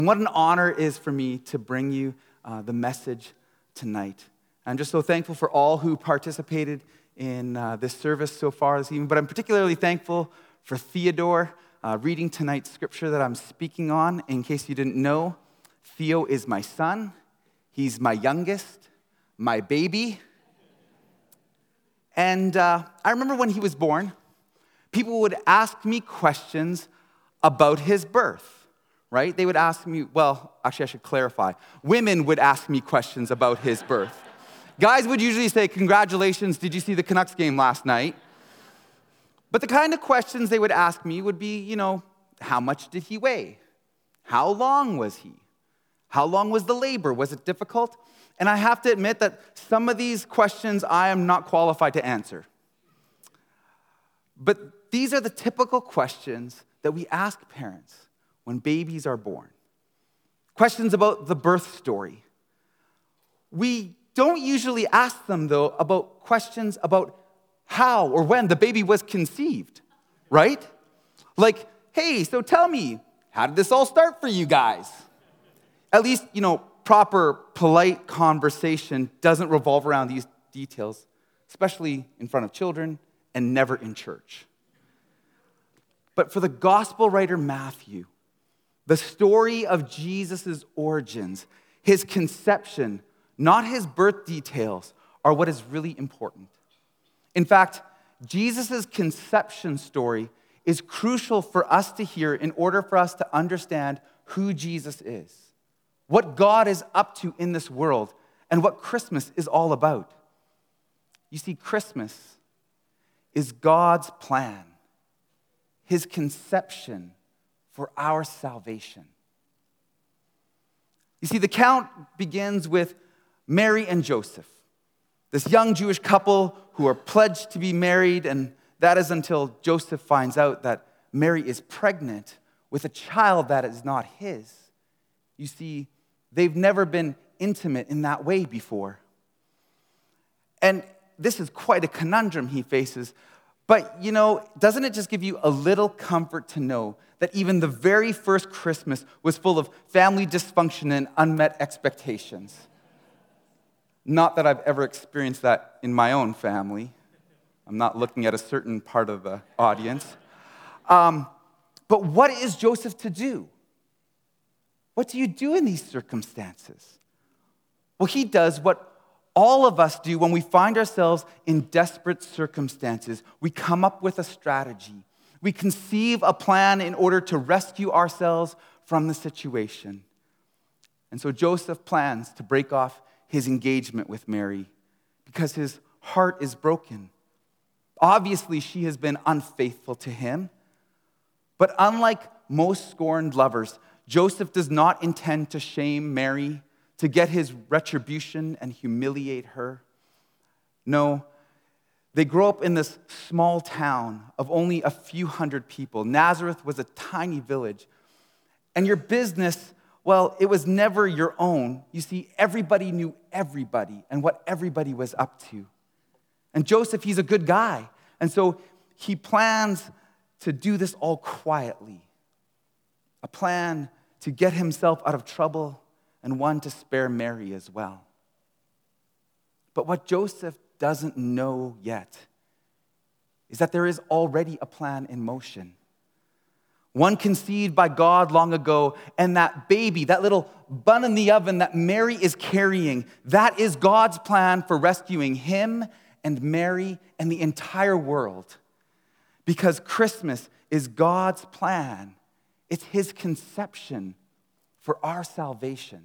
What an honor it is for me to bring you the message tonight. I'm just so thankful for all who participated in this service so far this evening, but I'm particularly thankful for Theodore reading tonight's scripture that I'm speaking on. In case you didn't know, Theo is my son. He's my youngest, my baby. And I remember when he was born, people would ask me questions about his birth. Right? They would ask me, well, actually I should clarify. Women would ask me questions about his birth. Guys would usually say, congratulations, did you see the Canucks game last night? But the kind of questions they would ask me would be, how much did he weigh? How long was he? How long was the labor? Was it difficult? And I have to admit that some of these questions I am not qualified to answer. But these are the typical questions that we ask parents when babies are born. Questions about the birth story. We don't usually ask them, though, about questions about how or when the baby was conceived, right? Like, hey, so tell me, how did this all start for you guys? At least, proper, polite conversation doesn't revolve around these details, especially in front of children and never in church. But for the gospel writer Matthew, the story of Jesus' origins, his conception, not his birth details, are what is really important. In fact, Jesus' conception story is crucial for us to hear in order for us to understand who Jesus is, what God is up to in this world, and what Christmas is all about. You see, Christmas is God's plan, his conception for our salvation. You see, the account begins with Mary and Joseph, this young Jewish couple who are pledged to be married, and that is until Joseph finds out that Mary is pregnant with a child that is not his. You see, they've never been intimate in that way before. And this is quite a conundrum he faces. But, doesn't it just give you a little comfort to know that even the very first Christmas was full of family dysfunction and unmet expectations? Not that I've ever experienced that in my own family. I'm not looking at a certain part of the audience. But what is Joseph to do? What do you do in these circumstances? Well, he does what all of us do when we find ourselves in desperate circumstances. We come up with a strategy. We conceive a plan in order to rescue ourselves from the situation. And so Joseph plans to break off his engagement with Mary because his heart is broken. Obviously, she has been unfaithful to him. But unlike most scorned lovers, Joseph does not intend to shame Mary, to get his retribution and humiliate her. No, they grow up in this small town of only a few hundred people. Nazareth was a tiny village. And your business, well, it was never your own. You see, everybody knew everybody and what everybody was up to. And Joseph, he's a good guy. And so he plans to do this all quietly. A plan to get himself out of trouble and one to spare Mary as well. But what Joseph doesn't know yet is that there is already a plan in motion. One conceived by God long ago, and that baby, that little bun in the oven that Mary is carrying, that is God's plan for rescuing him and Mary and the entire world. Because Christmas is God's plan. It's his conception for our salvation.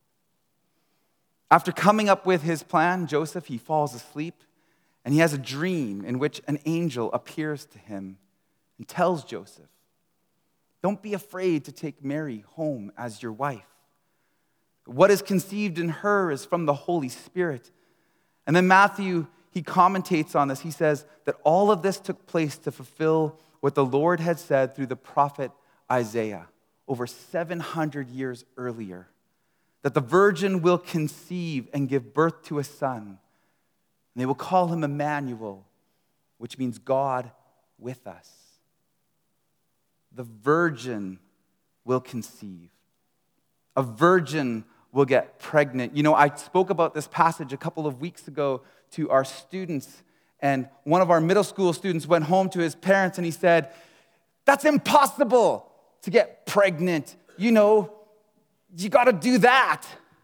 After coming up with his plan, Joseph, he falls asleep, and he has a dream in which an angel appears to him and tells Joseph, don't be afraid to take Mary home as your wife. What is conceived in her is from the Holy Spirit. And then Matthew, he commentates on this. He says that all of this took place to fulfill what the Lord had said through the prophet Isaiah over 700 years earlier, that the virgin will conceive and give birth to a son, and they will call him Emmanuel, which means God with us. The virgin will conceive. a virgin will get pregnant. You know, I spoke about this passage a couple of weeks ago to our students, and one of our middle school students went home to his parents and he said, "That's impossible to get pregnant. You know, you got to do that."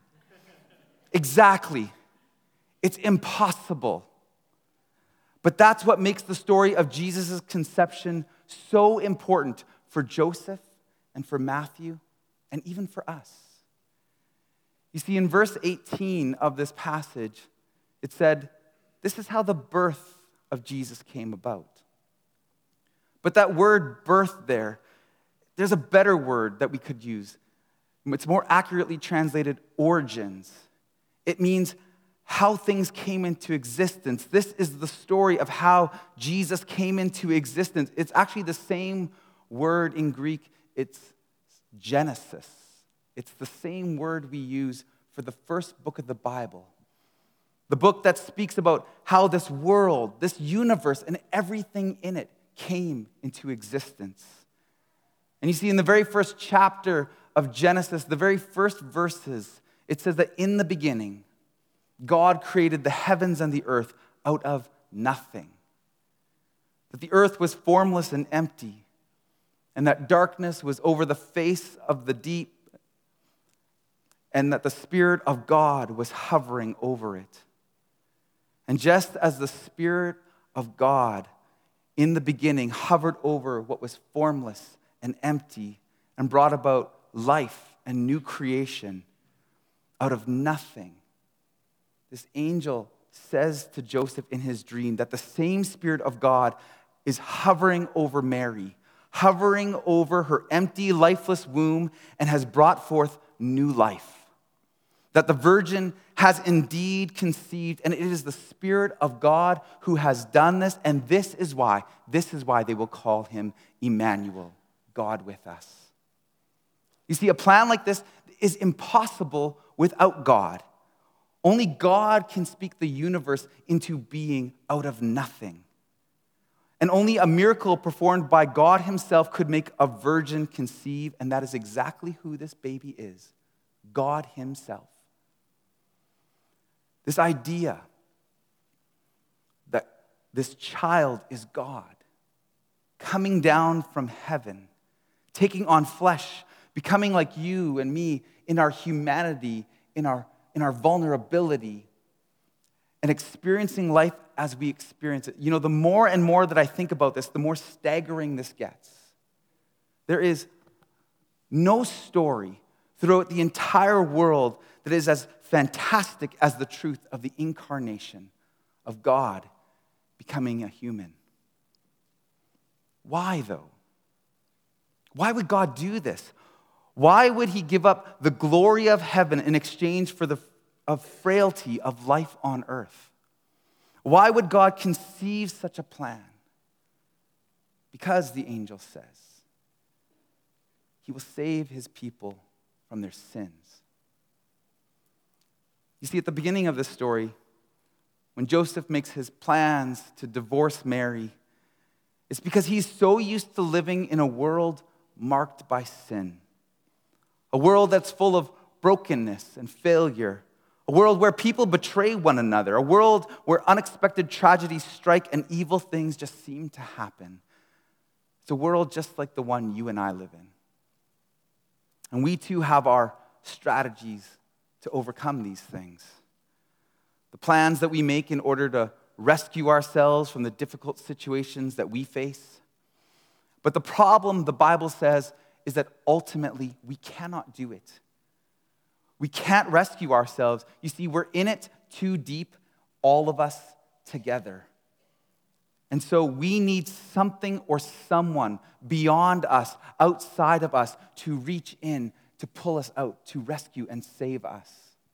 Exactly. It's impossible. But that's what makes the story of Jesus' conception so important for Joseph and for Matthew and even for us. You see, in verse 18 of this passage, it said, this is how the birth of Jesus came about. But that word birth there's a better word that we could use. It's more accurately translated origins. It means how things came into existence. This is the story of how Jesus came into existence. It's actually the same word in Greek. It's Genesis. It's the same word we use for the first book of the Bible. The book that speaks about how this world, this universe, and everything in it came into existence. And you see, in the very first chapter of Genesis, the very first verses, it says that in the beginning, God created the heavens and the earth out of nothing. That the earth was formless and empty, and that darkness was over the face of the deep, and that the Spirit of God was hovering over it. And just as the Spirit of God in the beginning hovered over what was formless and empty and brought about life and new creation out of nothing, this angel says to Joseph in his dream that the same Spirit of God is hovering over Mary, hovering over her empty, lifeless womb, and has brought forth new life. That the virgin has indeed conceived, and it is the Spirit of God who has done this, and this is why they will call him Emmanuel, God with us. You see, a plan like this is impossible without God. Only God can speak the universe into being out of nothing. And only a miracle performed by God himself could make a virgin conceive, and that is exactly who this baby is, God himself. This idea that this child is God, coming down from heaven, taking on flesh, becoming like you and me in our humanity, in our vulnerability, and experiencing life as we experience it. You know, the more and more that I think about this, the more staggering this gets. There is no story throughout the entire world that is as fantastic as the truth of the incarnation of God becoming a human. Why, though? Why would God do this? Why would he give up the glory of heaven in exchange for the frailty of life on earth? Why would God conceive such a plan? Because, the angel says, he will save his people from their sins. You see, at the beginning of this story, when Joseph makes his plans to divorce Mary, it's because he's so used to living in a world marked by sin. A world that's full of brokenness and failure. A world where people betray one another. A world where unexpected tragedies strike and evil things just seem to happen. It's a world just like the one you and I live in. And we too have our strategies to overcome these things. The plans that we make in order to rescue ourselves from the difficult situations that we face. But the problem, the Bible says, is that ultimately we cannot do it. We can't rescue ourselves. You see, we're in it too deep, all of us together. And so we need something or someone beyond us, outside of us, to reach in, to pull us out, to rescue and save us.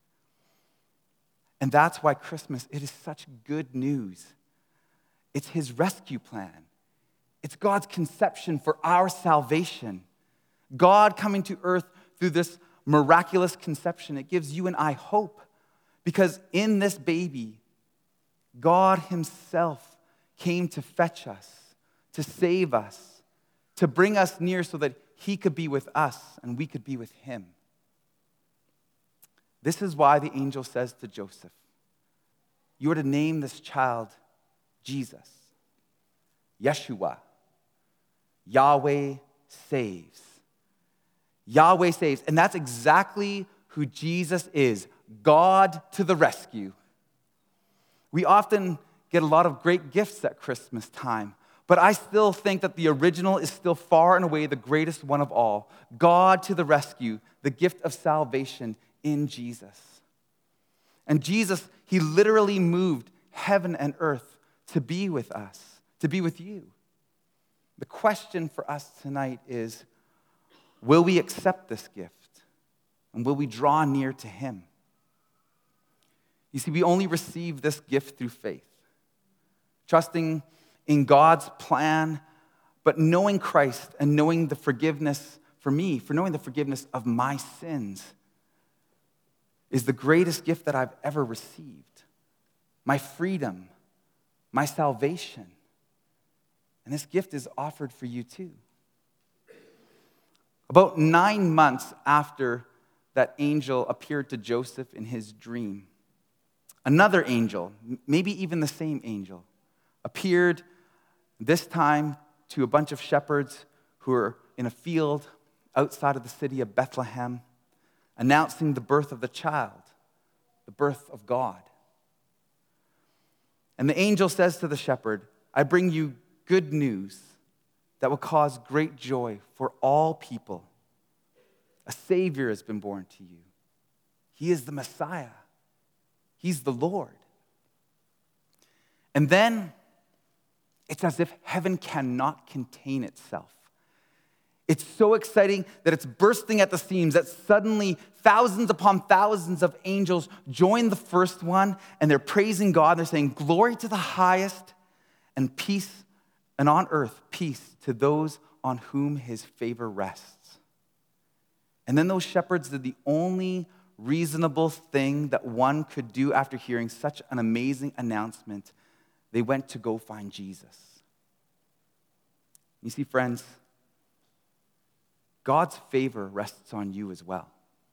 And that's why Christmas, it is such good news. It's his rescue plan. It's God's conception for our salvation. God coming to earth through this miraculous conception. It gives you and I hope. Because in this baby, God himself came to fetch us, to save us, to bring us near so that he could be with us and we could be with him. This is why the angel says to Joseph, you are to name this child Jesus, Yeshua, Yahweh saves. Yahweh saves. And that's exactly who Jesus is, God to the rescue. We often get a lot of great gifts at Christmas time, but I still think that the original is still far and away the greatest one of all. God to the rescue, the gift of salvation in Jesus. And Jesus, he literally moved heaven and earth to be with us, to be with you. The question for us tonight is, will we accept this gift? And will we draw near to him? You see, we only receive this gift through faith, trusting in God's plan, but knowing Christ and knowing the forgiveness for me, for knowing the forgiveness of my sins, is the greatest gift that I've ever received. My freedom, my salvation. And this gift is offered for you too. About 9 months after that angel appeared to Joseph in his dream, another angel, maybe even the same angel, appeared this time to a bunch of shepherds who were in a field outside of the city of Bethlehem, announcing the birth of the child, the birth of God. And the angel says to the shepherd, I bring you good news that will cause great joy for all people. A Savior has been born to you. He is the Messiah. He's the Lord. And then it's as if heaven cannot contain itself. It's so exciting that it's bursting at the seams, that suddenly thousands upon thousands of angels join the first one, and they're praising God. They're saying, glory to the highest, and peace, and on earth, peace to those on whom his favor rests. And then those shepherds did the only reasonable thing that one could do after hearing such an amazing announcement. They went to go find Jesus. You see, friends, God's favor rests on you as well.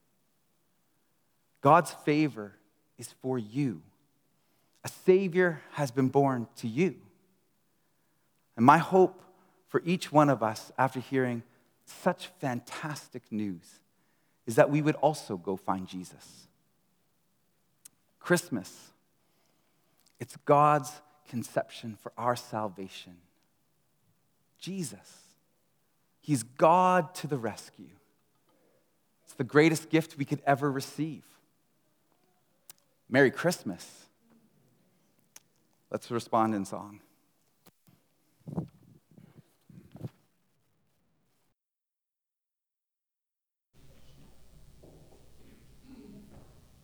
God's favor is for you. A Savior has been born to you. And my hope for each one of us after hearing such fantastic news is that we would also go find Jesus. Christmas, it's God's conception for our salvation. Jesus, he's God to the rescue. It's the greatest gift we could ever receive. Merry Christmas. Let's respond in song.